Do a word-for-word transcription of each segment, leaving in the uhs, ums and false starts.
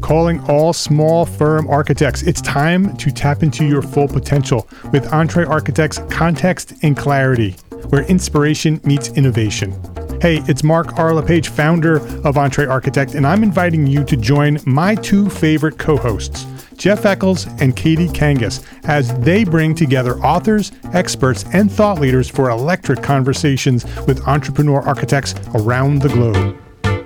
calling all small firm architects. It's time to tap into your full potential with EntreArchitect's Context and Clarity, where inspiration meets innovation. Hey, it's Mark R. LePage, founder of EntreArchitect, and I'm inviting you to join my two favorite co-hosts, Jeff Eccles and Katie Kangas, as they bring together authors, experts, and thought leaders for electric conversations with entrepreneur architects around the globe.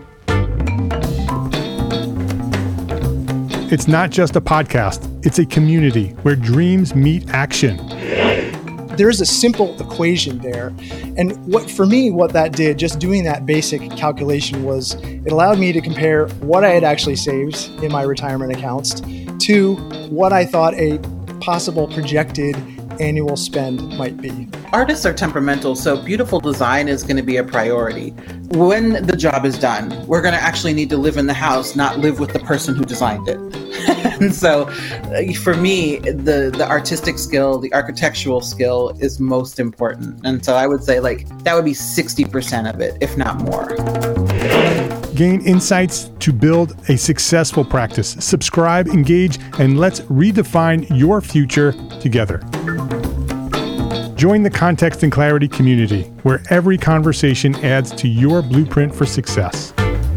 It's not just a podcast, it's a community where dreams meet action. There's a simple equation there. And what for me, what that did, just doing that basic calculation, was it allowed me to compare what I had actually saved in my retirement accounts to what I thought a possible projected annual spend might be. Artists are temperamental, so beautiful design is going to be a priority. When the job is done, we're going to actually need to live in the house, not live with the person who designed it. And so for me, the, the artistic skill, the architectural skill is most important. And so I would say like that would be sixty percent of it, if not more. Gain insights to build a successful practice. Subscribe, engage, and let's redefine your future together. Join the Context and Clarity community, where every conversation adds to your blueprint for success.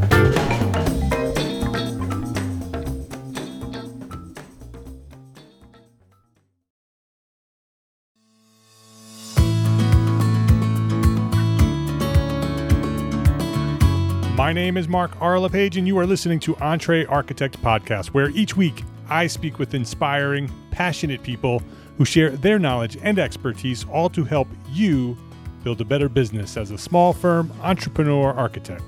My name is Mark R. LePage, and you are listening to EntreArchitect Podcast, where each week I speak with inspiring, passionate people who share their knowledge and expertise, all to help you build a better business as a small firm entrepreneur architect.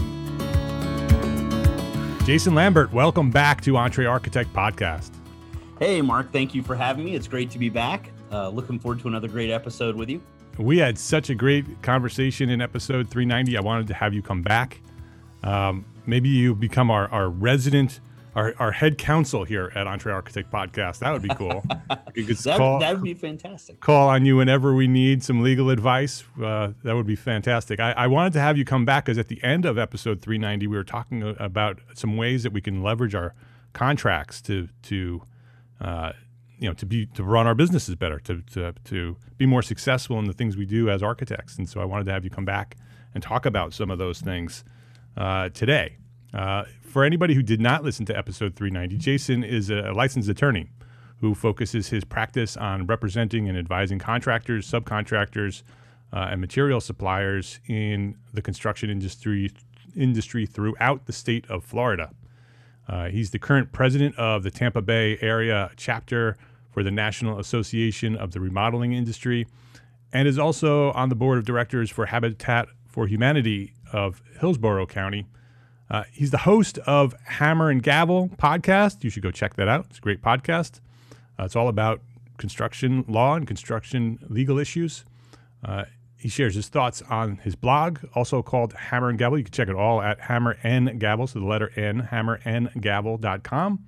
Jason Lambert, welcome back to EntreArchitect Podcast. Hey, Mark, thank you for having me. It's great to be back. Uh, looking forward to another great episode with you. We had such a great conversation in episode three ninety. I wanted to have you come back. Um, maybe you become our, our resident, our, our head counsel here at EntreArchitect Podcast. That would be cool. You could that, call, that would be fantastic. Call on you whenever we need some legal advice. Uh, that would be fantastic. I, I wanted to have you come back because at the end of episode three ninety, we were talking about some ways that we can leverage our contracts to to uh, you know to be to run our businesses better, to to to be more successful in the things we do as architects. And so I wanted to have you come back and talk about some of those things uh, today. Uh, for anybody who did not listen to episode three ninety, Jason is a licensed attorney who focuses his practice on representing and advising contractors, subcontractors, uh, and material suppliers in the construction industry industry throughout the state of Florida. Uh, he's the current president of the Tampa Bay area chapter for the National Association of the Remodeling Industry, and is also on the board of directors for Habitat for Humanity of Hillsborough County. Uh, he's the host of Hammer and Gavel podcast. You should go check that out. It's a great podcast. Uh, it's all about construction law and construction legal issues. Uh, he shares his thoughts on his blog, also called Hammer and Gavel. You can check it all at Hammer and Gavel, so the letter N, hammer and gavel dot com.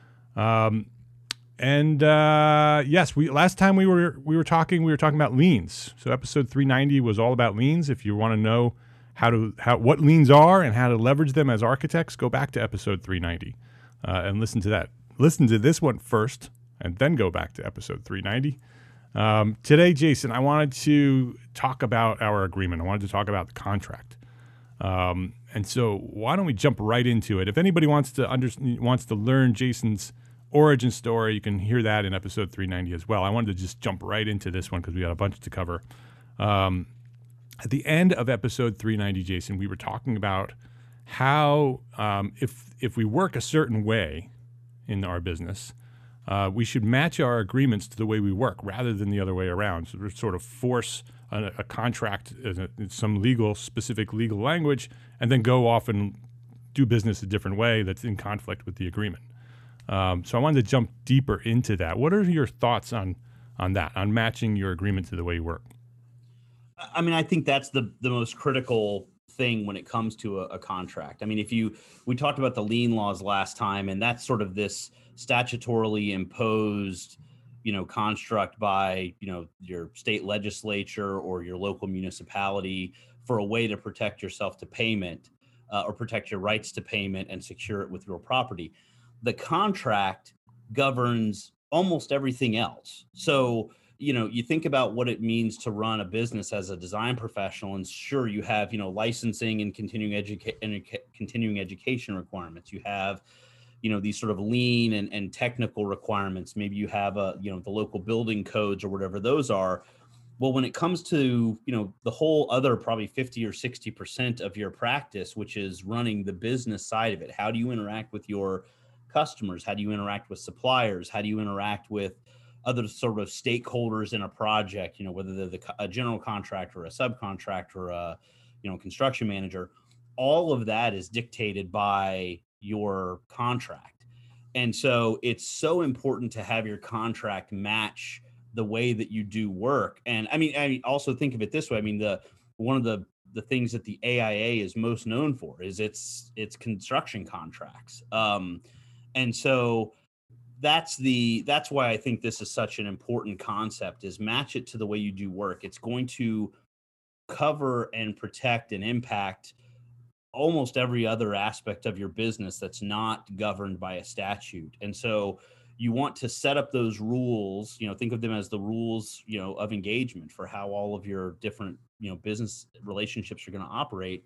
Um, and uh, yes, we last time we were we were talking, we were talking about liens. So episode three ninety was all about liens. If you want to know how to how what liens are and how to leverage them as architects, go back to episode three ninety uh, and listen to that. Listen to this one first, and then go back to episode three ninety. Um, today, Jason, I wanted to talk about our agreement. I wanted to talk about the contract. Um, and so why don't we jump right into it? If anybody wants to under, wants to learn Jason's origin story, you can hear that in episode three ninety as well. I wanted to just jump right into this one because we got a bunch to cover. Um, at the end of episode three ninety, Jason, we were talking about how um, if if we work a certain way in our business, Uh, we should match our agreements to the way we work rather than the other way around. So we sort of force a, a contract in, in some legal, specific legal language, and then go off and do business a different way that's in conflict with the agreement. Um, so I wanted to jump deeper into that. What are your thoughts on on that, on matching your agreement to the way you work? I mean, I think that's the the most critical thing when it comes to a, a contract. I mean, if you, we talked about the lien laws last time, and that's sort of this statutorily imposed, you know, construct by, you know, your state legislature or your local municipality for a way to protect yourself to payment uh, or protect your rights to payment and secure it with your property. the contract governs almost everything else. So, you know, you think about what it means to run a business as a design professional, and sure, you have, you know, licensing and continuing education continuing education requirements. You have, you know, these sort of lean and, and technical requirements. Maybe you have a, you know, the local building codes or whatever those are. Well, when it comes to, you know, the whole other probably fifty or sixty percent of your practice, which is running the business side of it, how do you interact with your customers? How do you interact with suppliers? How do you interact with other sort of stakeholders in a project, you know, whether they're the, a general contractor, a subcontractor, a, you know, construction manager? All of that is dictated by your contract. And so it's so important to have your contract match the way that you do work. And I mean, I mean, also think of it this way. I mean, the one of the the things that the A I A is most known for is its its construction contracts. Um, and so that's the that's why I think this is such an important concept, is match it to the way you do work. It's going to cover and protect and impact almost every other aspect of your business that's not governed by a statute. And so you want to set up those rules, you know, think of them as the rules, you know, of engagement for how all of your different, you know, business relationships are going to operate.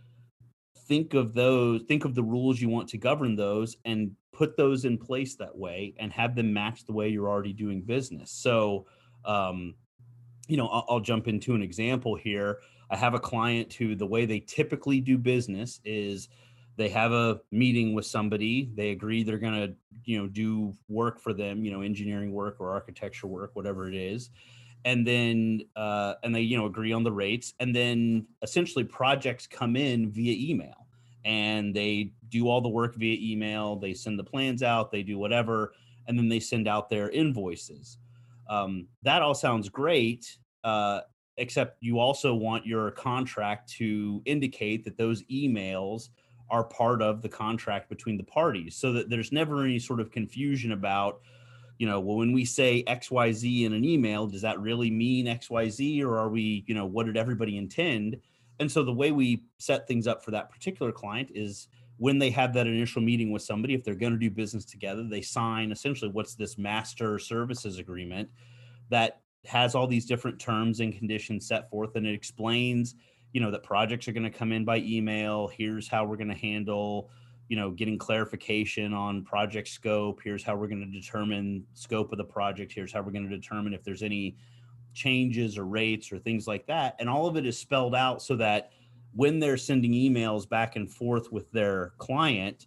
Think of those, think of the rules you want to govern those, and put those in place that way, and have them match the way you're already doing business. So, um, you know, I'll, I'll jump into an example here. I have a client who, the way they typically do business is they have a meeting with somebody. They agree they're going to, you know, do work for them, you know, engineering work or architecture work, whatever it is. And then, uh, and they, you know, agree on the rates. And then essentially projects come in via email, and they do all the work via email. They send the plans out, they do whatever, and then they send out their invoices. Um, that all sounds great. Uh, except you also want your contract to indicate that those emails are part of the contract between the parties, so that there's never any sort of confusion about, you know, well, when we say X Y Z in an email, does that really mean X Y Z, or are we, you know, what did everybody intend? And so the way we set things up for that particular client is, when they have that initial meeting with somebody, if they're going to do business together, they sign essentially what's this master services agreement that has all these different terms and conditions set forth, and it explains, you know, that projects are going to come in by email. Here's how we're going to handle, you know, getting clarification on project scope. Here's how we're going to determine scope of the project. Here's how we're going to determine if there's any changes or rates or things like that. And all of it is spelled out so that when they're sending emails back and forth with their client,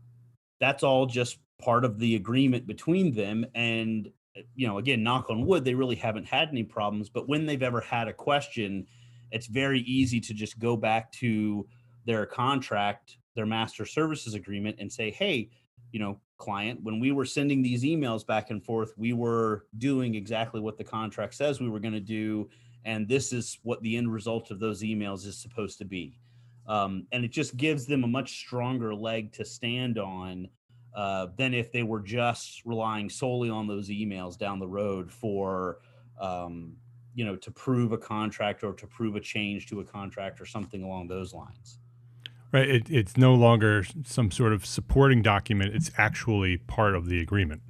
that's all just part of the agreement between them. And, you know, again, knock on wood, they really haven't had any problems. But when they've ever had a question, it's very easy to just go back to their contract, their master services agreement, and say, hey, you know, client, when we were sending these emails back and forth, we were doing exactly what the contract says we were going to do. And this is what the end result of those emails is supposed to be. Um, and it just gives them a much stronger leg to stand on uh, than if they were just relying solely on those emails down the road for, um, you know, to prove a contract or to prove a change to a contract or something along those lines. Right. It, it's no longer some sort of supporting document. It's actually part of the agreement.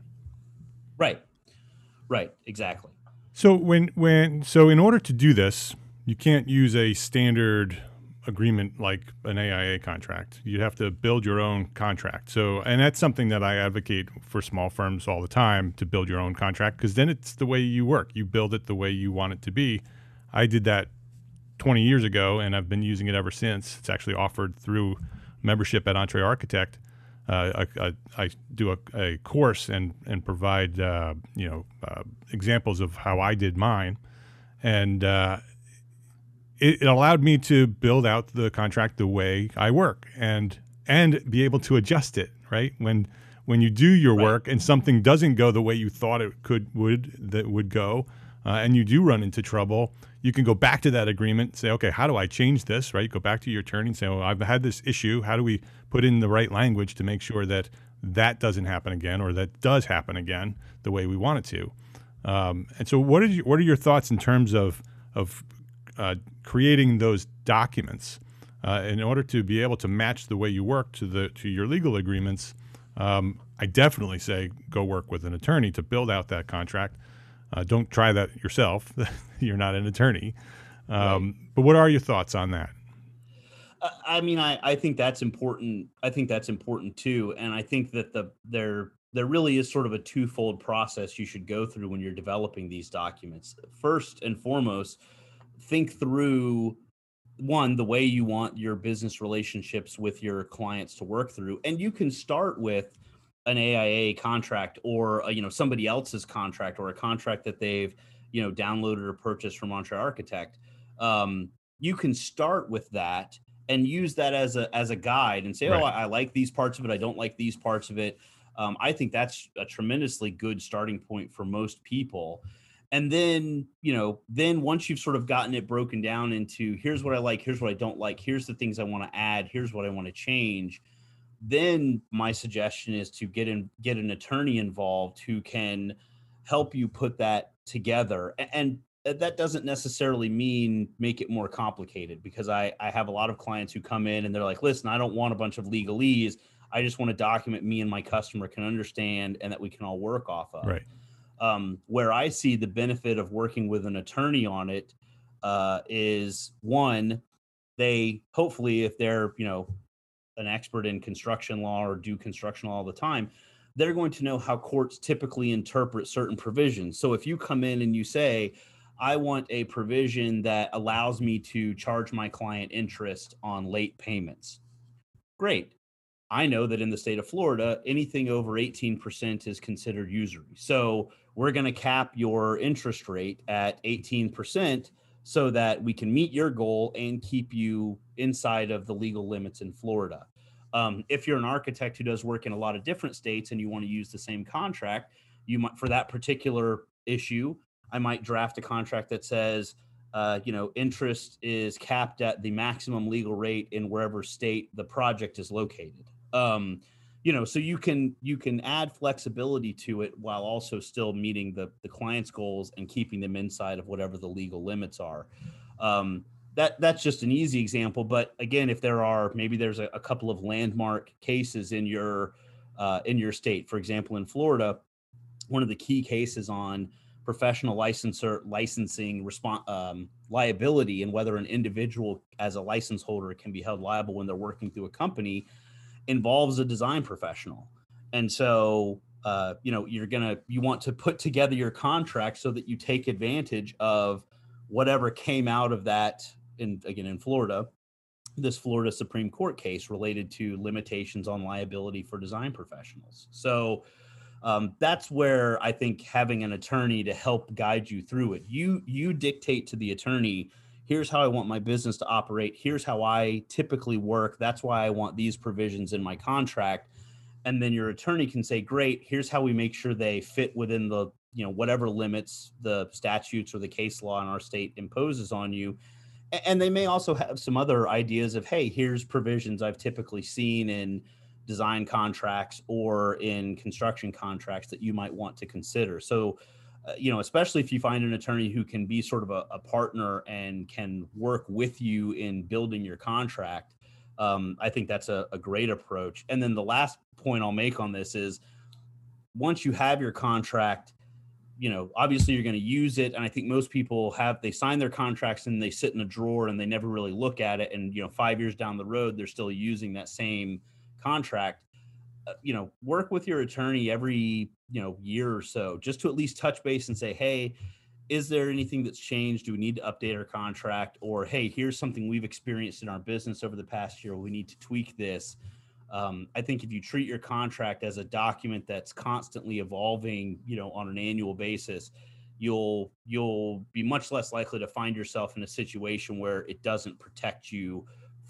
Right. Right. Exactly. So when when so in order to do this, you can't use a standard agreement like an A I A contract. You have to build your own contract. So, and that's something that I advocate for small firms all the time, to build your own contract, because then it's the way you work. You build it the way you want it to be. I did that twenty years ago, and I've been using it ever since. It's actually offered through membership at Entre Architect. Uh, I, I, I do a, a course and and provide uh, you know uh, examples of how I did mine, and uh, it, it allowed me to build out the contract the way I work, and and be able to adjust it. Right, when when you do your Right. work and something doesn't go the way you thought it could would that would go, uh, and you do run into trouble, you can go back to that agreement and say, okay, how do I change this, right? Go back to your attorney and say, well, I've had this issue. How do we put in the right language to make sure that that doesn't happen again, or that does happen again the way we want it to? Um, and so what are, you, what are your thoughts in terms of, of uh, creating those documents uh, in order to be able to match the way you work to the to your legal agreements? um, I definitely say go work with an attorney to build out that contract. Uh, don't try that yourself. You're not an attorney. Um, right. But what are your thoughts on that? I mean, I, I think that's important. I think that's important too. And I think that the there there really is sort of a twofold process you should go through when you're developing these documents. First and foremost, think through, one, the way you want your business relationships with your clients to work through. And you can start with an A I A contract or a, you know, somebody else's contract or a contract that they've, you know, downloaded or purchased from Entre Architect. Um, you can start with that and use that as a as a guide and say, right. oh, I, I like these parts of it. I don't like these parts of it. Um, I think that's a tremendously good starting point for most people. And then, you know, then once you've sort of gotten it broken down into here's what I like, here's what I don't like, here's the things I want to add, here's what I want to change. Then my suggestion is to get in, get an attorney involved who can help you put that together. And that doesn't necessarily mean make it more complicated, because I, I have a lot of clients who come in and they're like, listen, I don't want a bunch of legalese. I just want a document me and my customer can understand and that we can all work off of. Right. Um, where I see the benefit of working with an attorney on it uh, is, one, they hopefully, if they're, you know, an expert in construction law or do construction law all the time, they're going to know how courts typically interpret certain provisions. So if you come in and you say, I want a provision that allows me to charge my client interest on late payments. Great. I know that in the state of Florida, anything over eighteen percent is considered usury. So we're going to cap your interest rate at eighteen percent so that we can meet your goal and keep you inside of the legal limits in Florida. Um, if you're an architect who does work in a lot of different states and you want to use the same contract, you might, for that particular issue, I might draft a contract that says, uh, you know, interest is capped at the maximum legal rate in wherever state the project is located. Um, you know, so you can you can add flexibility to it while also still meeting the the client's goals and keeping them inside of whatever the legal limits are. Um, that that's just an easy example. But again, if there are maybe there's a, a couple of landmark cases in your uh, in your state, for example, in Florida, one of the key cases on professional licensor licensing respons- um, liability and whether an individual as a license holder can be held liable when they're working through a company involves a design professional. And so, uh, you know, you're going to, you want to put together your contract so that you take advantage of whatever came out of that in, again, in Florida, this Florida Supreme Court case related to limitations on liability for design professionals. So, Um, that's where I think having an attorney to help guide you through it. You you dictate to the attorney, here's how I want my business to operate. Here's how I typically work. That's why I want these provisions in my contract. And then your attorney can say, great, here's how we make sure they fit within the, you know, whatever limits the statutes or the case law in our state imposes on you. And they may also have some other ideas of, hey, here's provisions I've typically seen in design contracts or in construction contracts that you might want to consider. So, uh, you know, especially if you find an attorney who can be sort of a, a partner and can work with you in building your contract, um, I think that's a, a great approach. And then the last point I'll make on this is, once you have your contract, you know, obviously you're going to use it. And I think most people have, they sign their contracts and they sit in a drawer and they never really look at it. And, you know, five years down the road, they're still using that same contract. Uh, you know, work with your attorney every, you know, year or so, just to at least touch base and say, hey, is there anything that's changed? Do we need to update our contract? Or, hey, here's something we've experienced in our business over the past year. We need to tweak this. Um, I think if you treat your contract as a document that's constantly evolving, you know, on an annual basis, you'll you'll be much less likely to find yourself in a situation where it doesn't protect you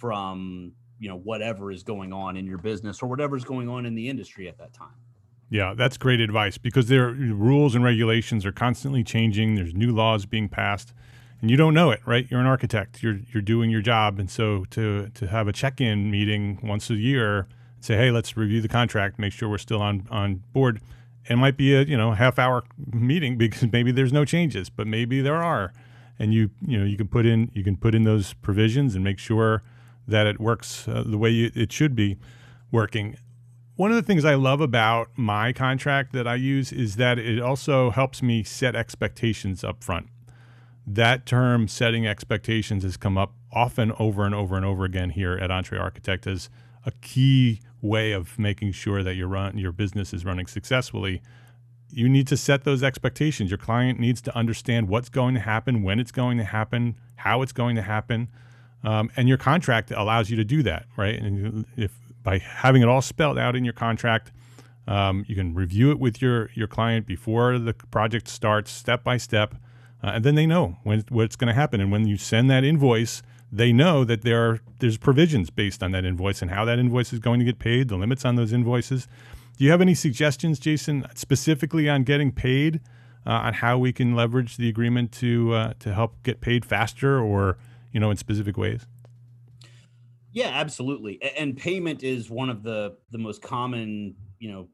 from, you know, whatever is going on in your business or whatever is going on in the industry at that time. Yeah, that's great advice, because their rules and regulations are constantly changing. There's new laws being passed, and you don't know it, right? You're an architect. You're you're doing your job, and so to to have a check-in meeting once a year, say, hey, let's review the contract, make sure we're still on on board. It might be a you know half-hour meeting because maybe there's no changes, but maybe there are, and you you know you can put in you can put in those provisions and make sure that it works uh, the way you, it should be working. One of the things I love about my contract that I use is that it also helps me set expectations up front. That term, setting expectations, has come up often over and over and over again here at Entre Architect as a key way of making sure that your run your business is running successfully. You need to set those expectations. Your client needs to understand what's going to happen, when it's going to happen, how it's going to happen, um, and your contract allows you to do that, right? And if by having it all spelled out in your contract, um, you can review it with your your client before the project starts, step by step, uh, and then they know when what's going to happen. And when you send that invoice, they know that there are there's provisions based on that invoice and how that invoice is going to get paid, the limits on those invoices. Do you have any suggestions, Jason, specifically on getting paid, uh, on how we can leverage the agreement to uh, to help get paid faster, or you know, in specific ways? Yeah, absolutely. A- And payment is one of the the most common, you know,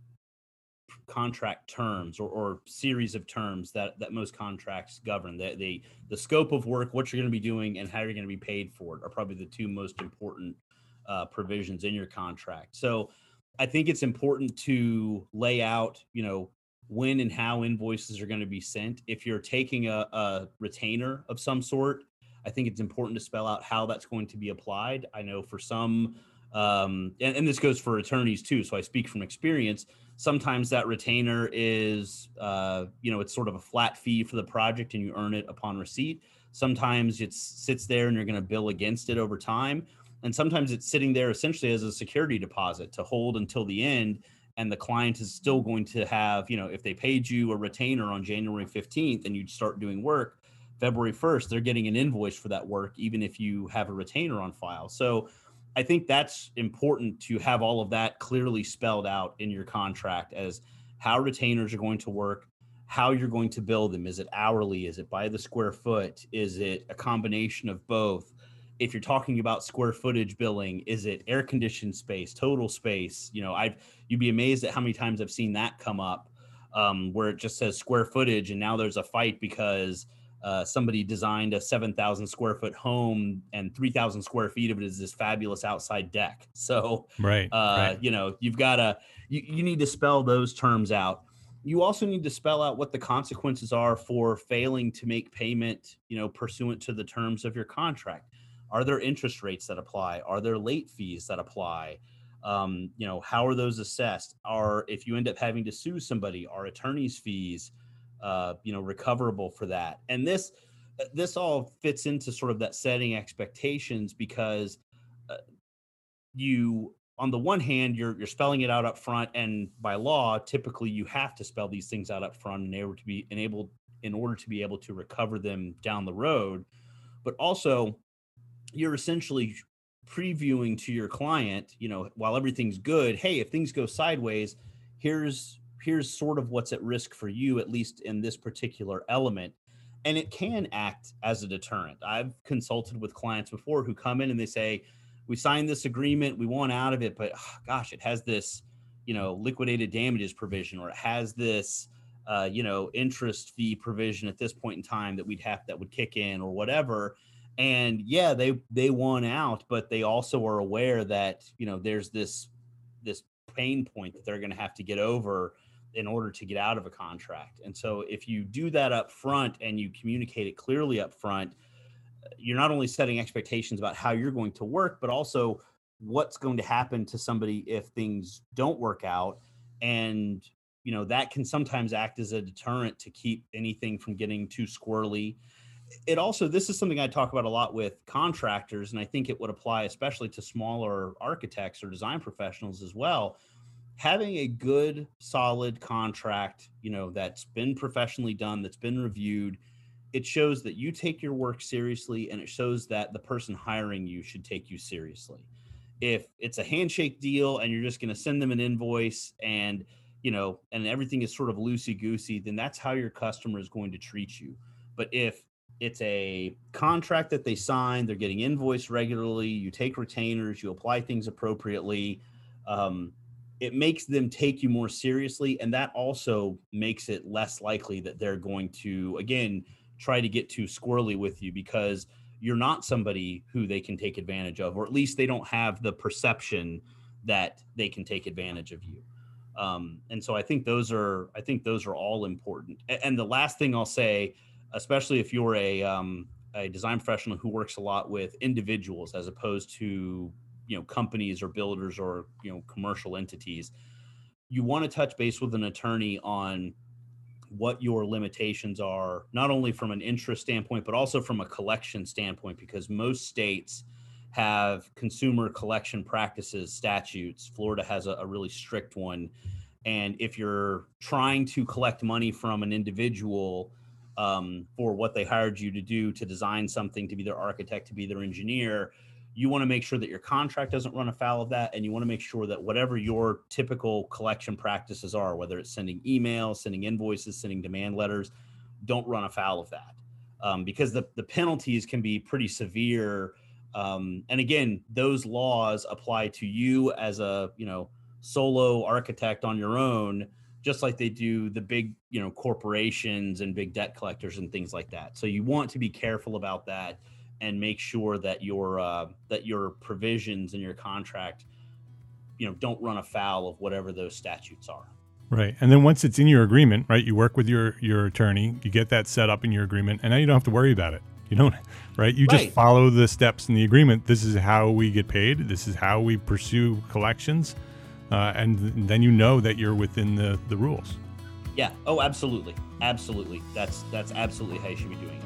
contract terms or, or series of terms that that most contracts govern. The, the the scope of work, what you're going to be doing, and how you're going to be paid for it are probably the two most important uh, provisions in your contract. So I think it's important to lay out, you know, when and how invoices are going to be sent. If you're taking a, a retainer of some sort, I think it's important to spell out how that's going to be applied. I know for some, um, and, and this goes for attorneys too, so I speak from experience. Sometimes that retainer is, uh, you know, it's sort of a flat fee for the project and you earn it upon receipt. Sometimes it sits there and you're going to bill against it over time. And sometimes it's sitting there essentially as a security deposit to hold until the end. And the client is still going to have, you know, if they paid you a retainer on January fifteenth and you start doing work February first, they're getting an invoice for that work, even if you have a retainer on file. So I think that's important to have all of that clearly spelled out in your contract as how retainers are going to work, how you're going to bill them. Is it hourly? Is it by the square foot? Is it a combination of both? If you're talking about square footage billing, is it air conditioned space, total space? You know, I've you'd be amazed at how many times I've seen that come up, um, where it just says square footage, and now there's a fight because uh, somebody designed a seven thousand square foot home, and three thousand square feet of it is this fabulous outside deck. So, Right, uh, right. you know, you've got to you, you need to spell those terms out. You also need to spell out what the consequences are for failing to make payment, you know, pursuant to the terms of your contract. Are there interest rates that apply? Are there late fees that apply? Um, you know, how are those assessed? Are, if you end up having to sue somebody, are attorney's fees, uh, you know, recoverable for that? And this, this all fits into sort of that setting expectations because uh, you, on the one hand, you're you're spelling it out up front, and by law, typically you have to spell these things out up front in order to be enabled in order to be able to recover them down the road. But also, you're essentially previewing to your client, you know, while everything's good, hey, if things go sideways, here's here's sort of what's at risk for you, at least in this particular element. And it can act as a deterrent. I've consulted with clients before who come in and they say, we signed this agreement, we want out of it, but oh, gosh, it has this, you know, liquidated damages provision, or it has this, uh, you know, interest fee provision at this point in time that we'd have that would kick in or whatever. And yeah, they they won out, but they also are aware that, you know, there's this this pain point that they're going to have to get over in order to get out of a contract. And so if you do that up front and you communicate it clearly up front, you're not only setting expectations about how you're going to work, but also what's going to happen to somebody if things don't work out. And, you know, that can sometimes act as a deterrent to keep anything from getting too squirrely. It also, this is something I talk about a lot with contractors, and I think it would apply especially to smaller architects or design professionals as well. Having a good, solid contract, you know, that's been professionally done, that's been reviewed, it shows that you take your work seriously, and it shows that the person hiring you should take you seriously. If it's a handshake deal and you're just going to send them an invoice and, you know, and everything is sort of loosey-goosey, then that's how your customer is going to treat you. But if it's a contract that they sign, they're getting invoiced regularly, you take retainers, you apply things appropriately, um, it makes them take you more seriously. And that also makes it less likely that they're going to, again, try to get too squirrely with you, because you're not somebody who they can take advantage of, or at least they don't have the perception that they can take advantage of you. Um, and so I think those are, I think those are all important. And, and the last thing I'll say, especially if you're a, um, a design professional who works a lot with individuals as opposed to, you know, companies or builders or, you know, commercial entities, you want to touch base with an attorney on what your limitations are, not only from an interest standpoint, but also from a collection standpoint, because most states have consumer collection practices statutes. Florida has a, a really strict one. And if you're trying to collect money from an individual um, for what they hired you to do, to design something, to be their architect, to be their engineer, you want to make sure that your contract doesn't run afoul of that. And you want to make sure that whatever your typical collection practices are, whether it's sending emails, sending invoices, sending demand letters, don't run afoul of that. Um, because the, the penalties can be pretty severe. Um, and again, those laws apply to you as a, you know, solo architect on your own, just like they do the big, you know, corporations and big debt collectors and things like that. So you want to be careful about that and make sure that your, uh, that your provisions in your contract, you know, don't run afoul of whatever those statutes are. Right. And then once it's in your agreement, right, you work with your, your attorney, you get that set up in your agreement, and now you don't have to worry about it. You don't, right? You just Right. follow the steps in the agreement. This is how we get paid. This is how we pursue collections. Uh, and then you know that you're within the, the rules. Yeah. Oh, absolutely. Absolutely. That's, that's absolutely how you should be doing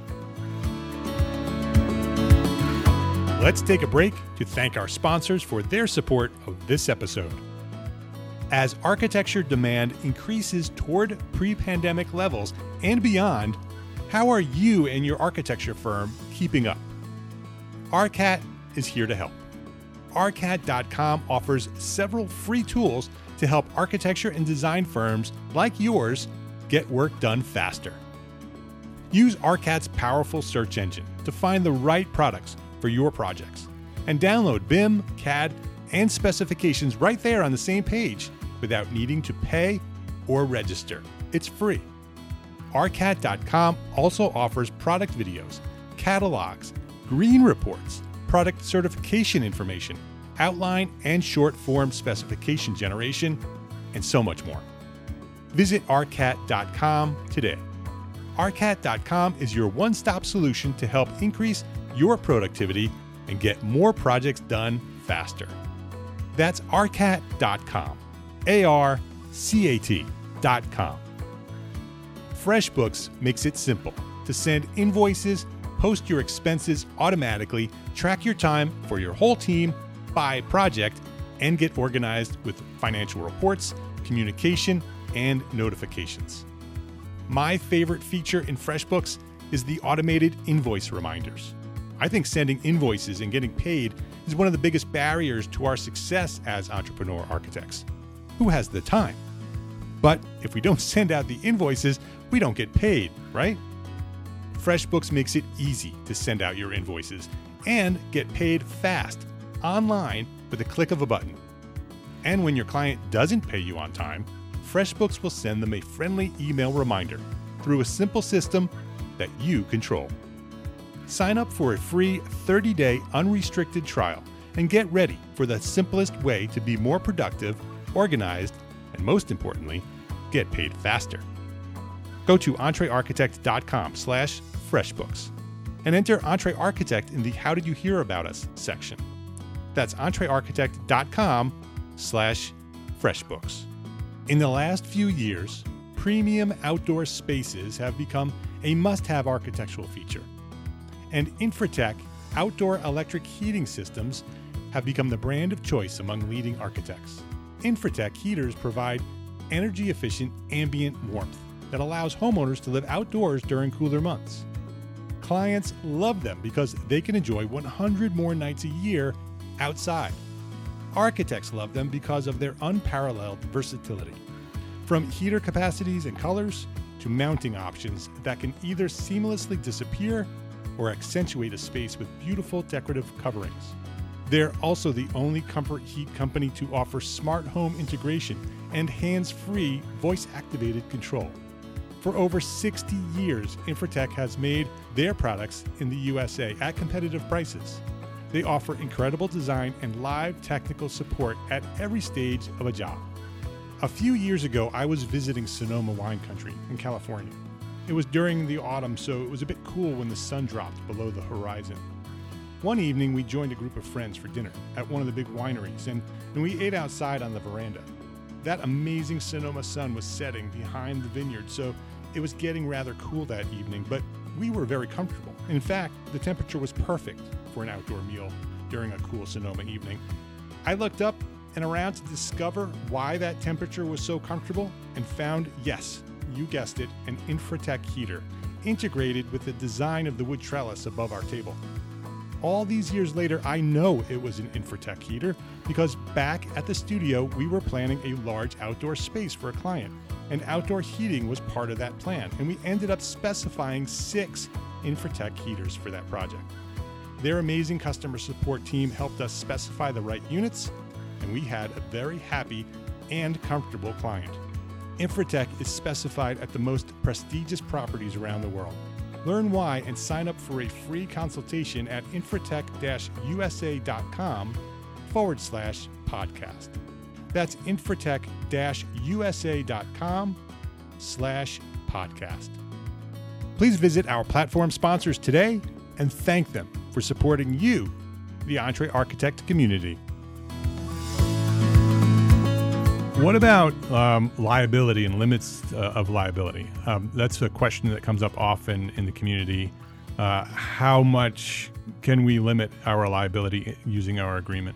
it. Let's take a break to thank our sponsors for their support of this episode. As architecture demand increases toward pre-pandemic levels and beyond, how are you and your architecture firm keeping up? R C A T is here to help. R C A T dot com offers several free tools to help architecture and design firms like yours get work done faster. Use R C A T's powerful search engine to find the right products for your projects, and download B I M, C A D, and specifications right there on the same page without needing to pay or register. It's free. R C A T dot com also offers product videos, catalogs, green reports, product certification information, outline and short form specification generation, and so much more. Visit R C A T dot com today. R C A T dot com is your one-stop solution to help increase your productivity and get more projects done faster. That's R C A T dot com. A R C A T dot com. FreshBooks makes it simple to send invoices, post your expenses automatically, track your time for your whole team by project, and get organized with financial reports, communication, and notifications. My favorite feature in FreshBooks is the automated invoice reminders. I think sending invoices and getting paid is one of the biggest barriers to our success as entrepreneur architects. Who has the time? But if we don't send out the invoices, we don't get paid, right? FreshBooks makes it easy to send out your invoices and get paid fast, online, with a click of a button. And when your client doesn't pay you on time, FreshBooks will send them a friendly email reminder through a simple system that you control. Sign up for a free thirty-day unrestricted trial and get ready for the simplest way to be more productive, organized, and most importantly, get paid faster. Go to entrearchitect dot com slash freshbooks and enter EntreArchitect in the How Did You Hear About Us section. That's entrearchitect dot com slash freshbooks. In the last few years, premium outdoor spaces have become a must-have architectural feature. And Infratech outdoor electric heating systems have become the brand of choice among leading architects. Infratech heaters provide energy-efficient ambient warmth that allows homeowners to live outdoors during cooler months. Clients love them because they can enjoy one hundred more nights a year outside. Architects love them because of their unparalleled versatility. From heater capacities and colors to mounting options that can either seamlessly disappear or accentuate a space with beautiful decorative coverings. They're also the only comfort heat company to offer smart home integration and hands-free voice-activated control. For over sixty years, Infratech has made their products in the U S A at competitive prices. They offer incredible design and live technical support at every stage of a job. A few years ago, I was visiting Sonoma Wine Country in California. It was during the autumn, so it was a bit cool when the sun dropped below the horizon. One evening, we joined a group of friends for dinner at one of the big wineries, and, and we ate outside on the veranda. That amazing Sonoma sun was setting behind the vineyard, so it was getting rather cool that evening, but we were very comfortable. In fact, the temperature was perfect for an outdoor meal during a cool Sonoma evening. I looked up and around to discover why that temperature was so comfortable and found, yes, you guessed it, an Infratech heater integrated with the design of the wood trellis above our table. All these years later, I know it was an Infratech heater because back at the studio, we were planning a large outdoor space for a client, and outdoor heating was part of that plan, and we ended up specifying six Infratech heaters for that project. Their amazing customer support team helped us specify the right units, and we had a very happy and comfortable client. Infratech is specified at the most prestigious properties around the world. Learn why and sign up for a free consultation at infratech-usa.com forward slash podcast. That's infratech-usa.com slash podcast. Please visit our platform sponsors today and thank them for supporting you, the EntreArchitect community. What about um, liability and limits uh, of liability? Um, that's a question that comes up often in the community. Uh, how much can we limit our liability using our agreement?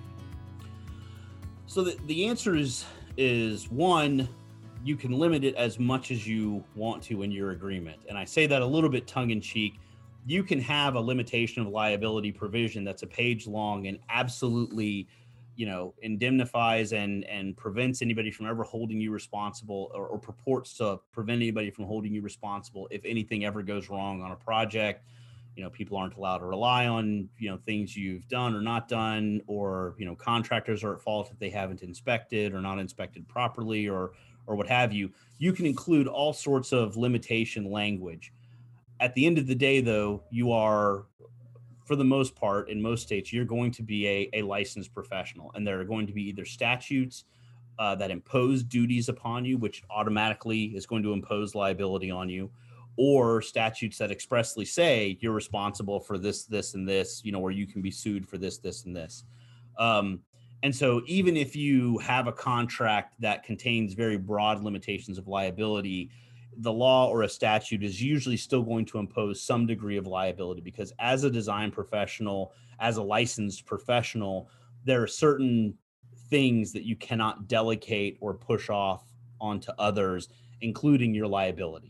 So the, the answer is, is one, you can limit it as much as you want to in your agreement. And I say that a little bit tongue-in-cheek. You can have a limitation of liability provision that's a page long and absolutely, you know, indemnifies and and prevents anybody from ever holding you responsible, or, or purports to prevent anybody from holding you responsible if anything ever goes wrong on a project. You know, people aren't allowed to rely on, you know, things you've done or not done, or, you know, contractors are at fault if they haven't inspected or not inspected properly, or or what have you. You can include all sorts of limitation language. At the end of the day, though, you are, for the most part, in most states, you're going to be a, a licensed professional, and there are going to be either statutes uh, that impose duties upon you, which automatically is going to impose liability on you, or statutes that expressly say you're responsible for this, this, and this, you know, or you can be sued for this, this, and this. Um, and so even if you have a contract that contains very broad limitations of liability, the law or a statute is usually still going to impose some degree of liability, because as a design professional, as a licensed professional, there are certain things that you cannot delegate or push off onto others, including your liability.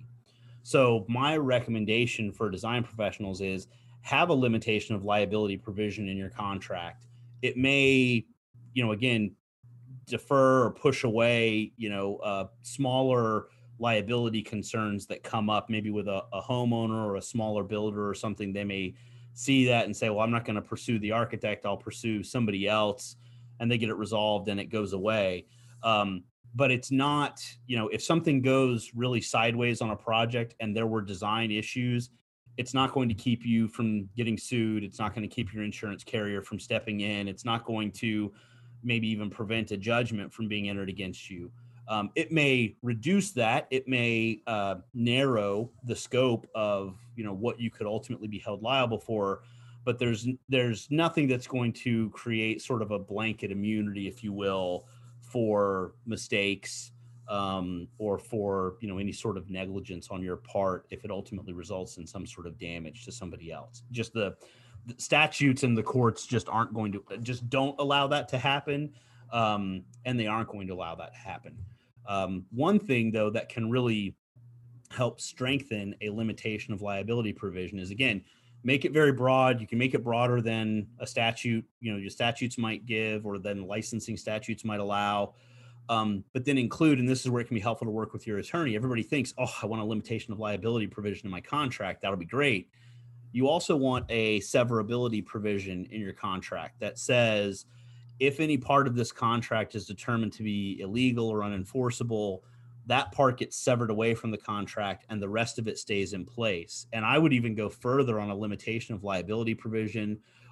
So my recommendation for design professionals is have a limitation of liability provision in your contract. It may, you know, again, defer or push away, you know, uh, smaller liability concerns that come up maybe with a, a homeowner or a smaller builder or something. They may see that and say, well, I'm not going to pursue the architect, I'll pursue somebody else, and they get it resolved and it goes away. Um, but it's not, you know, if something goes really sideways on a project and there were design issues, it's not going to keep you from getting sued. It's not going to keep your insurance carrier from stepping in. It's not going to maybe even prevent a judgment from being entered against you. Um, it may reduce that. It may uh, narrow the scope of, you know, what you could ultimately be held liable for, but there's there's nothing that's going to create sort of a blanket immunity, if you will, for mistakes um, or for, you know, any sort of negligence on your part if it ultimately results in some sort of damage to somebody else. Just the, the statutes and the courts just aren't going to, just don't allow that to happen, um, and they aren't going to allow that to happen. Um, one thing, though, that can really help strengthen a limitation of liability provision is, again, make it very broad. You can make it broader than a statute, you know, your statutes might give, or then licensing statutes might allow. Um, but then include, and this is where it can be helpful to work with your attorney. Everybody thinks, oh, I want a limitation of liability provision in my contract. That'll be great. You also want a severability provision in your contract that says, if any part of this contract is determined to be illegal or unenforceable, that part gets severed away from the contract and the rest of it stays in place. And I would even go further on a limitation of liability provision,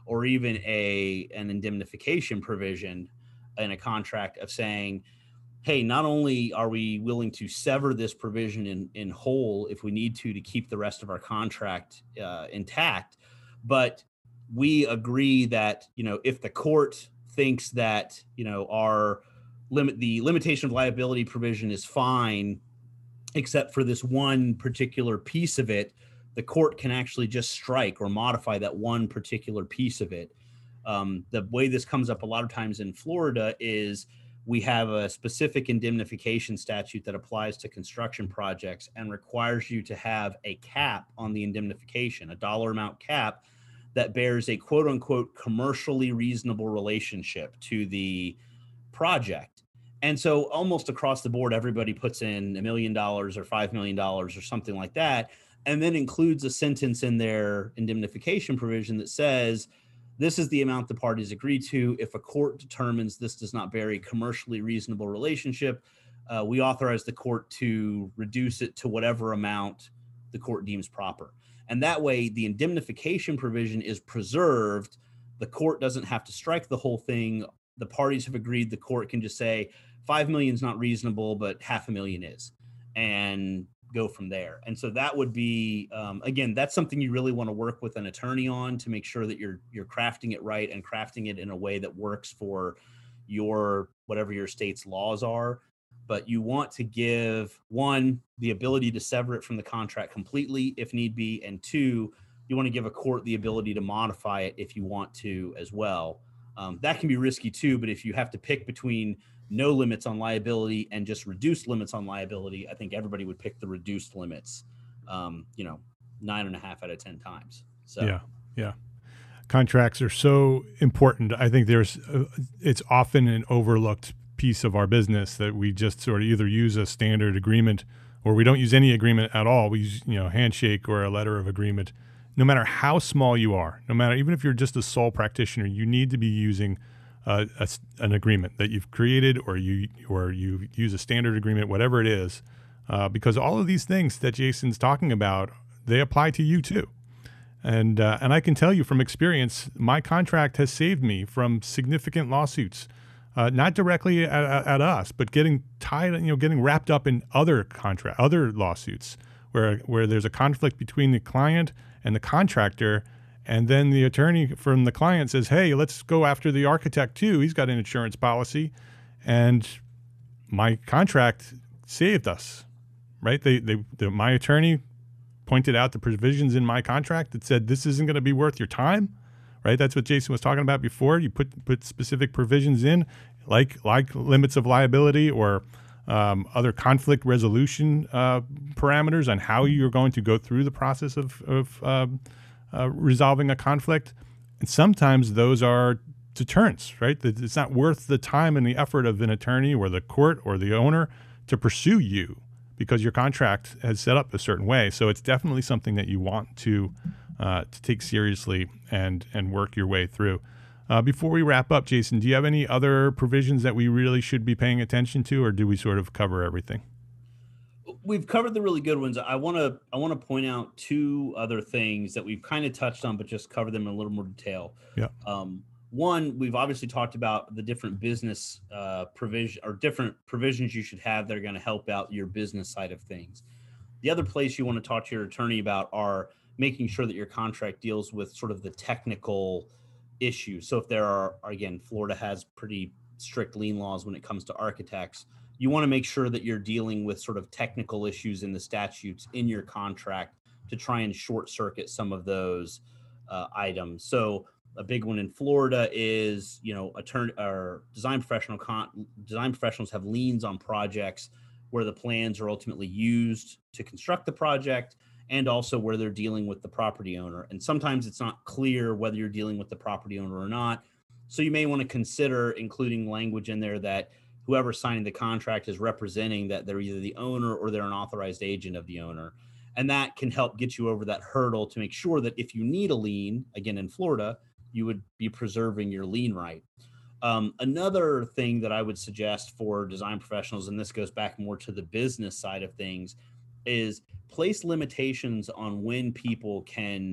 or even a an indemnification provision in a contract of saying, hey, not only are we willing to sever this provision in, in whole if we need to to keep the rest of our contract uh, intact, but we agree that, you know, if the court thinks that, you know, our limit, the limitation of liability provision is fine, except for this one particular piece of it, the court can actually just strike or modify that one particular piece of it. Um, the way this comes up a lot of times in Florida is we have a specific indemnification statute that applies to construction projects and requires you to have a cap on the indemnification, a dollar amount cap that bears a quote unquote commercially reasonable relationship to the project. And so almost across the board, everybody puts in a million dollars or five million dollars or something like that, and then includes a sentence in their indemnification provision that says, this is the amount the parties agree to. If a court determines this does not bear a commercially reasonable relationship, uh, we authorize the court to reduce it to whatever amount the court deems proper. And that way, the indemnification provision is preserved. The court doesn't have to strike the whole thing. The parties have agreed. The court can just say, five million is not reasonable, but half a million is, and go from there. And so that would be, um, again, that's something you really want to work with an attorney on to make sure that you're you're crafting it right and crafting it in a way that works for your, whatever your state's laws are. But you want to give, one, the ability to sever it from the contract completely if need be, and two, you want to give a court the ability to modify it if you want to as well. Um, that can be risky too, but if you have to pick between no limits on liability and just reduced limits on liability, I think everybody would pick the reduced limits, um, you know, nine and a half out of ten times. So yeah, yeah. Contracts are so important. I think there's, uh, it's often an overlooked piece of our business that we just sort of either use a standard agreement or we don't use any agreement at all. We use, you know, handshake or a letter of agreement. No matter how small you are, no matter, even if you're just a sole practitioner, you need to be using Uh, a, an agreement that you've created, or you or you use a standard agreement, whatever it is, uh, because all of these things that Jason's talking about, they apply to you too. And uh, and I can tell you from experience, my contract has saved me from significant lawsuits, uh, not directly at, at us, but getting tied, you know, getting wrapped up in other contract, other lawsuits where where there's a conflict between the client and the contractor. And then the attorney from the client says, hey, let's go after the architect too. He's got an insurance policy. And my contract saved us, right? They, they, the, my attorney pointed out the provisions in my contract that said this isn't going to be worth your time, right? That's what Jason was talking about before. You put put specific provisions in, like like limits of liability or um, other conflict resolution uh, parameters on how you're going to go through the process of, of um, Uh, resolving a conflict. And sometimes those are deterrents, right? It's not worth the time and the effort of an attorney or the court or the owner to pursue you because your contract has set up a certain way. So it's definitely something that you want to uh, to take seriously and and work your way through. Uh, before we wrap up, Jason, do you have any other provisions that we really should be paying attention to, or do we sort of cover everything? We've covered the really good ones. I want to I want to point out two other things that we've kind of touched on, but just cover them in a little more detail. Yeah. Um, one, we've obviously talked about the different business uh, provision or different provisions you should have that are going to help out your business side of things. The other place you want to talk to your attorney about are making sure that your contract deals with sort of the technical issues. So if there are, again, Florida has pretty strict lien laws when it comes to architects. You want to make sure that you're dealing with sort of technical issues in the statutes in your contract to try and short circuit some of those uh, items. So a big one in Florida is, you know, attorney or design professional con- design professionals have liens on projects where the plans are ultimately used to construct the project, and also where they're dealing with the property owner. And sometimes it's not clear whether you're dealing with the property owner or not. So you may want to consider including language in there that whoever's signing the contract is representing that they're either the owner or they're an authorized agent of the owner. And that can help get you over that hurdle to make sure that if you need a lien, again, in Florida, you would be preserving your lien right. Um, another thing that I would suggest for design professionals, and this goes back more to the business side of things, is place limitations on when people can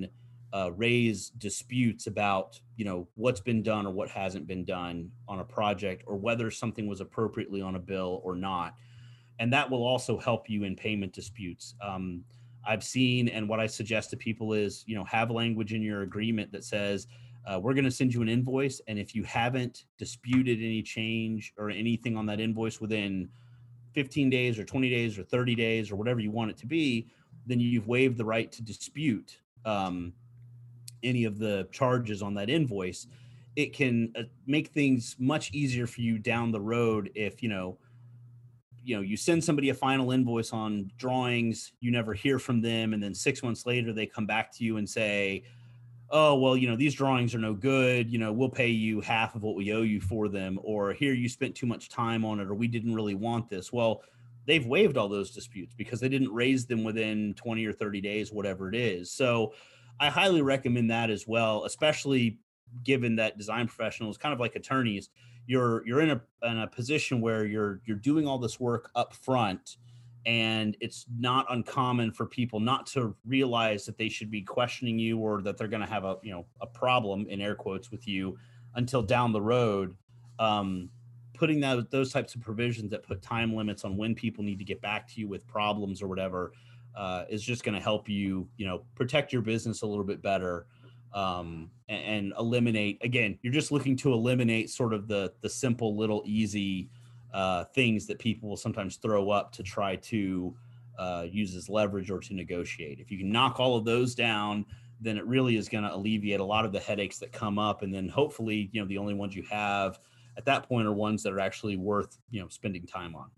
uh, raise disputes about, you know, what's been done or what hasn't been done on a project, or whether something was appropriately on a bill or not. And that will also help you in payment disputes. Um, I've seen, and what I suggest to people is, you know, have language in your agreement that says, uh, we're going to send you an invoice, and if you haven't disputed any change or anything on that invoice within fifteen days or twenty days or thirty days or whatever you want it to be, then you've waived the right to dispute um, any of the charges on that invoice. It can uh, make things much easier for you down the road if, you know, you know, you send somebody a final invoice on drawings, you never hear from them, and then six months later they come back to you and say, oh, well, you know, these drawings are no good, you know, we'll pay you half of what we owe you for them, or here, you spent too much time on it, or we didn't really want this. Well, they've waived all those disputes because they didn't raise them within twenty or thirty days, whatever it is. So I highly recommend that as well, especially given that design professionals, kind of like attorneys, you're you're in a in a position where you're you're doing all this work up front, and it's not uncommon for people not to realize that they should be questioning you, or that they're going to have a, you know, a problem, in air quotes, with you until down the road. Um, putting that, those types of provisions that put time limits on when people need to get back to you with problems or whatever uh, is just going to help you, you know, protect your business a little bit better. Um, and, and eliminate, again, you're just looking to eliminate sort of the, the simple little easy uh, things that people will sometimes throw up to try to uh, use as leverage or to negotiate. If you can knock all of those down, then it really is going to alleviate a lot of the headaches that come up. And then hopefully, you know, the only ones you have at that point are ones that are actually worth, you know, spending time on.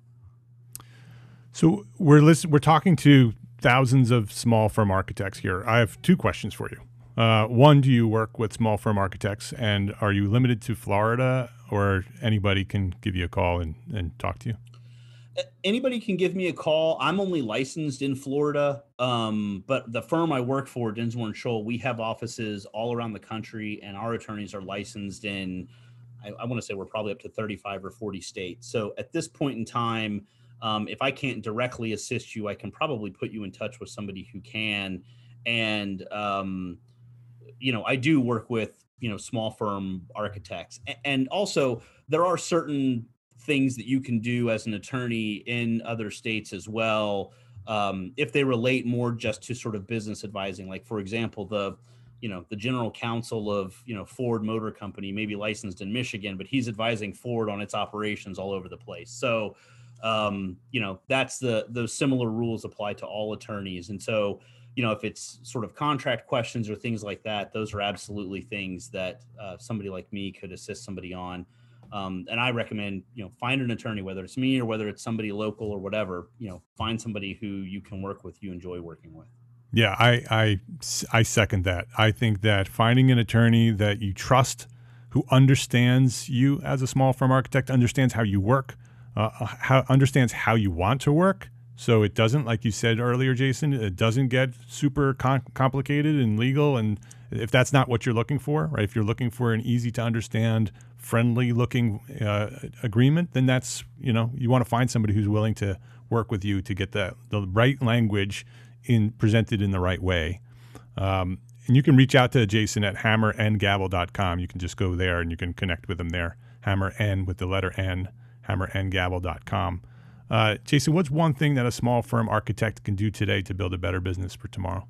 So we're listen, we're talking to thousands of small firm architects here. I have two questions for you. Uh, one, do you work with small firm architects, and are you limited to Florida, or anybody can give you a call and, and talk to you? Anybody can give me a call. I'm only licensed in Florida, um, but the firm I work for, Dinsmore and Scholl, we have offices all around the country, and our attorneys are licensed in, I, I want to say we're probably up to thirty-five or forty states. So at this point in time, um, if I can't directly assist you, I can probably put you in touch with somebody who can. And, um, you know, I do work with, you know, small firm architects. And also there are certain things that you can do as an attorney in other states as well, um, if they relate more just to sort of business advising. Like, for example, the, you know, the general counsel of, you know, Ford Motor Company may be licensed in Michigan, but he's advising Ford on its operations all over the place. So, um, you know, that's the, those similar rules apply to all attorneys. And so, you know, if it's sort of contract questions or things like that, those are absolutely things that uh, somebody like me could assist somebody on. Um, and I recommend, you know, find an attorney, whether it's me or whether it's somebody local or whatever, you know, find somebody who you can work with, you enjoy working with. Yeah, I, I, I second that. I think that finding an attorney that you trust, who understands you as a small firm architect, understands how you work, uh, how understands how you want to work, so it doesn't, like you said earlier, Jason, it doesn't get super con- complicated and legal. And if that's not what you're looking for, right? If you're looking for an easy to understand, friendly looking uh, agreement, then that's, you know, you want to find somebody who's willing to work with you to get the, the right language in presented in the right way. Um, and you can reach out to Jason at hammer and gavel dot com. You can just go there and you can connect with him there. Hammer N with the letter N, hammer and gavel dot com. Uh, Jason, what's one thing that a small firm architect can do today to build a better business for tomorrow?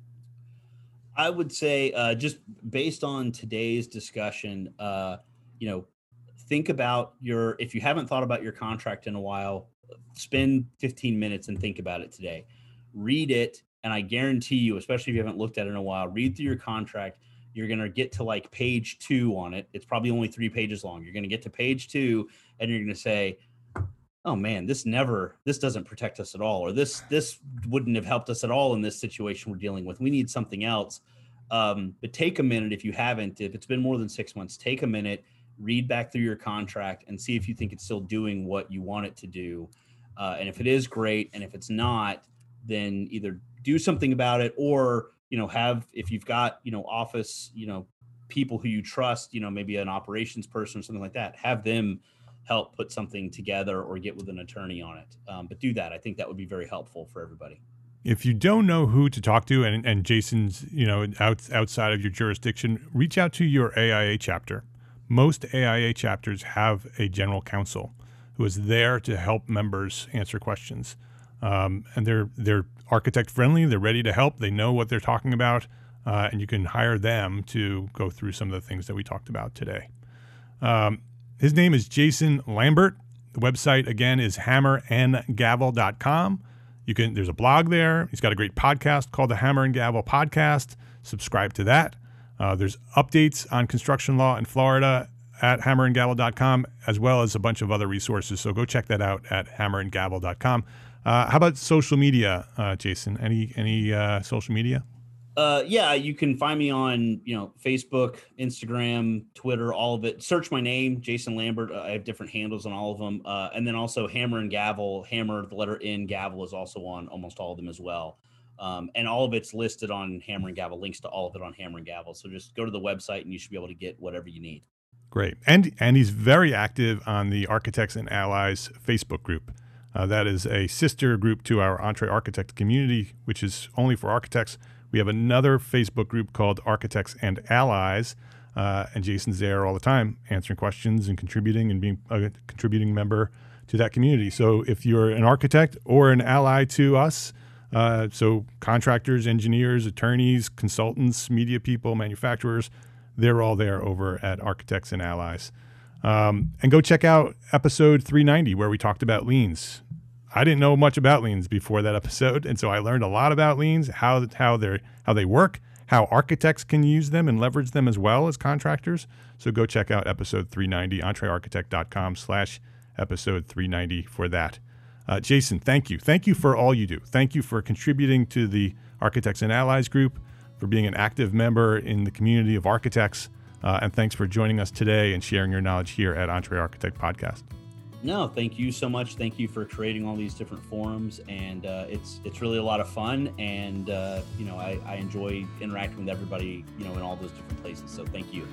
I would say, uh, just based on today's discussion, uh, you know, think about your, if you haven't thought about your contract in a while, spend fifteen minutes and think about it today. Read it. And I guarantee you, especially if you haven't looked at it in a while, read through your contract. You're going to get to like page two on it. It's probably only three pages long. You're going to get to page two and you're going to say, oh man, this never, this doesn't protect us at all. Or this, this wouldn't have helped us at all in this situation we're dealing with. We need something else. Um, but take a minute. If you haven't, if it's been more than six months, take a minute, read back through your contract and see if you think it's still doing what you want it to do. Uh, and if it is, great. And if it's not, then either do something about it, or, you know, have, if you've got, you know, office, you know, people who you trust, you know, maybe an operations person or something like that, have them help put something together or get with an attorney on it. Um, but do that. I think that would be very helpful for everybody. If you don't know who to talk to, and, and Jason's, you know, out, outside of your jurisdiction, reach out to your A I A chapter. Most A I A chapters have a general counsel who is there to help members answer questions. Um, and they're they're architect friendly. They're ready to help. They know what they're talking about, uh, and you can hire them to go through some of the things that we talked about today. Um, his name is Jason Lambert. The website again is hammer and gavel dot com. You can there's a blog there. He's got a great podcast called the Hammer and Gavel Podcast. Subscribe to that. Uh, there's updates on construction law in Florida at hammer and gavel dot com, as well as a bunch of other resources. So go check that out at hammer and gavel dot com. Uh, how about social media, uh, Jason? Any any uh, social media? Uh, yeah, you can find me on, you know, Facebook, Instagram, Twitter, all of it. Search my name, Jason Lambert. Uh, I have different handles on all of them. Uh, and then also Hammer and Gavel. Hammer, the letter N, Gavel is also on almost all of them as well. Um, and all of it's listed on Hammer and Gavel, links to all of it on Hammer and Gavel. So just go to the website and you should be able to get whatever you need. Great. And and he's very active on the Architects and Allies Facebook group. Uh, that is a sister group to our EntreArchitect community, which is only for architects. We have another Facebook group called Architects and Allies, uh, and Jason's there all the time answering questions and contributing and being a contributing member to that community. So if you're an architect or an ally to us, uh, so contractors, engineers, attorneys, consultants, media people, manufacturers, they're all there over at Architects and Allies. Um, and go check out episode three ninety where we talked about liens. I didn't know much about liens before that episode, and so I learned a lot about liens, how how they how they work, how architects can use them and leverage them as well as contractors. So go check out episode three ninety, entrearchitect dot com slash episode three ninety for that. Uh, Jason, thank you. Thank you for all you do. Thank you for contributing to the Architects and Allies group, for being an active member in the community of architects, uh, and thanks for joining us today and sharing your knowledge here at EntreArchitect Podcast. No, thank you so much. Thank you for creating all these different forums, and uh, it's it's really a lot of fun. And uh, you know, I, I enjoy interacting with everybody, you know, in all those different places. So thank you.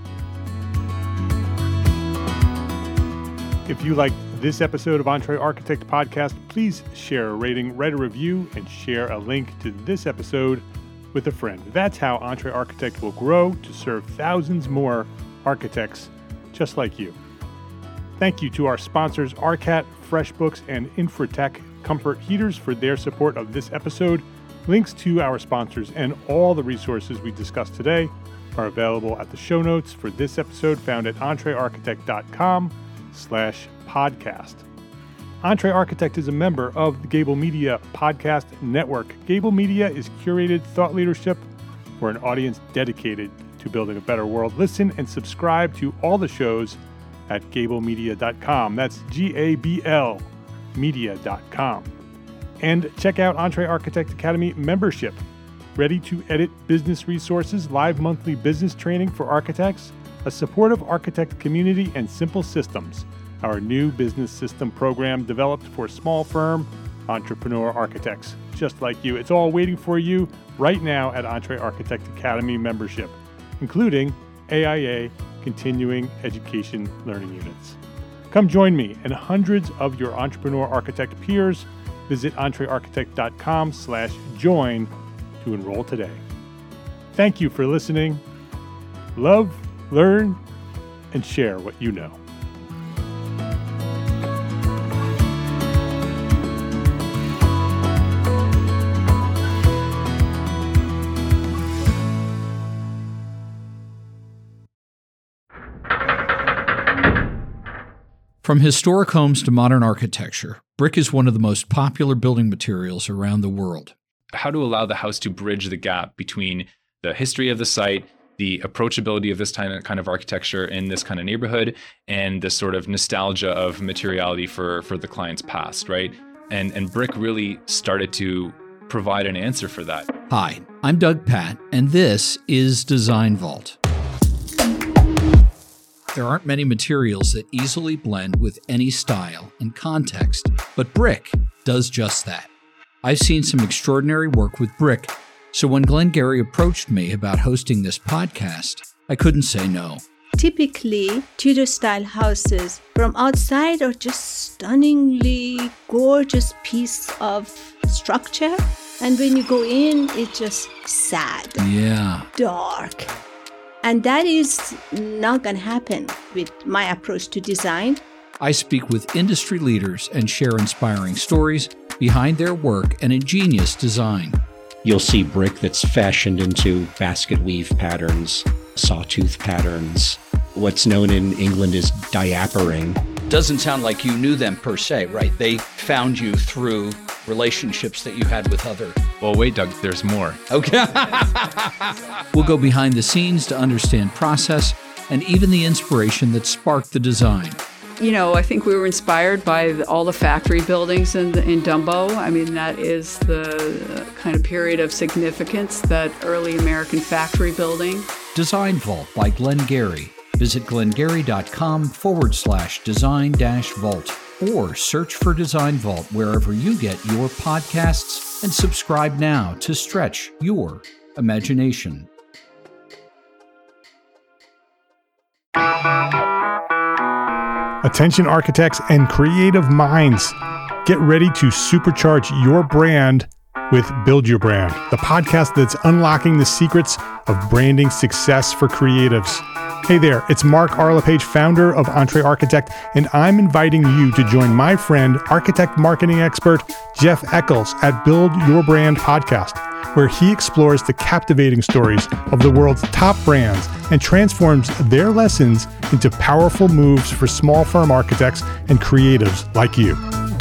If you like this episode of EntreArchitect Podcast, please share a rating, write a review, and share a link to this episode with a friend. That's how EntreArchitect will grow to serve thousands more architects just like you. Thank you to our sponsors, Arcat, FreshBooks, and Infratech Comfort Heaters for their support of this episode. Links to our sponsors and all the resources we discussed today are available at the show notes for this episode found at entrearchitect dot com slash podcast. EntreArchitect is a member of the Gable Media Podcast Network. Gable Media is curated thought leadership for an audience dedicated to building a better world. Listen and subscribe to all the shows at gable media dot com. That's G A B L media dot com. And check out EntreArchitect Academy membership. Ready to edit business resources, live monthly business training for architects, a supportive architect community, and simple systems. Our new business system program developed for small firm entrepreneur architects just like you. It's all waiting for you right now at EntreArchitect Academy membership, including A I A continuing education learning units. Come join me and hundreds of your entrepreneur architect peers. Visit entrearchitect dot com slash join to enroll today. Thank you for listening. Love, learn, and share what you know. From historic homes to modern architecture, brick is one of the most popular building materials around the world. How to allow the house to bridge the gap between the history of the site, the approachability of this kind of architecture in this kind of neighborhood, and the sort of nostalgia of materiality for, for the client's past, right? And, and brick really started to provide an answer for that. Hi, I'm Doug Patt, and this is Design Vault. There aren't many materials that easily blend with any style and context, but brick does just that. I've seen some extraordinary work with brick, so when Glenn Gary approached me about hosting this podcast, I couldn't say no. Typically, Tudor-style houses from outside are just stunningly gorgeous piece of structure, And when you go in, it's just sad, Yeah. dark. And that is not going to happen with my approach to design. I speak with industry leaders and share inspiring stories behind their work and ingenious design. You'll see brick that's fashioned into basket weave patterns, sawtooth patterns. What's known in England as diapering. Doesn't sound like you knew them per se, right? They found you through relationships that you had with other. Well, wait, Doug, there's more. Okay. We'll go behind the scenes to understand process and even the inspiration that sparked the design. You know, I think we were inspired by the, all the factory buildings in, in Dumbo. I mean, that is the kind of period of significance, that early American factory building. Design Vault by Glengarry. Visit glengarry.com forward slash design dash vault or search for Design Vault wherever you get your podcasts and subscribe now to stretch your imagination. Attention architects and creative minds, get ready to supercharge your brand with Build Your Brand, the podcast that's unlocking the secrets of branding success for creatives. Hey there, it's Mark Arlepage, founder of Entre Architect, and I'm inviting you to join my friend, architect marketing expert Jeff Eccles at Build Your Brand podcast, where he explores the captivating stories of the world's top brands and transforms their lessons into powerful moves for small firm architects and creatives like you.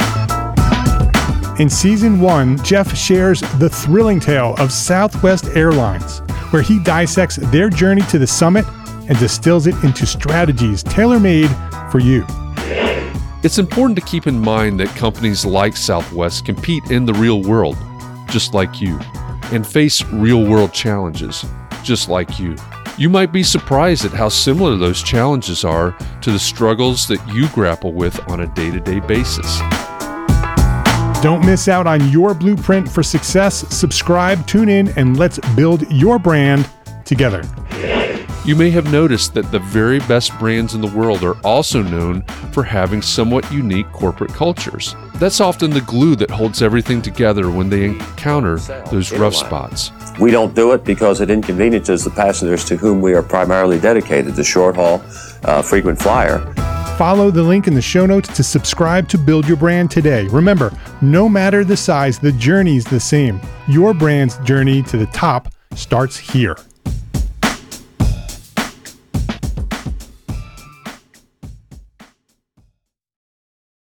In season one, Jeff shares the thrilling tale of Southwest Airlines, where he dissects their journey to the summit and distills it into strategies tailor-made for you. It's important to keep in mind that companies like Southwest compete in the real world, just like you, and face real-world challenges, just like you. You might be surprised at how similar those challenges are to the struggles that you grapple with on a day-to-day basis. Don't miss out on your blueprint for success. Subscribe, tune in, and let's build your brand together. You may have noticed that the very best brands in the world are also known for having somewhat unique corporate cultures. That's often the glue that holds everything together when they encounter those rough spots. We don't do it because it inconveniences the passengers to whom we are primarily dedicated, the short haul, uh, frequent flyer. Follow the link in the show notes to subscribe to Build Your Brand today. Remember, no matter the size, the journey's the same. Your brand's journey to the top starts here.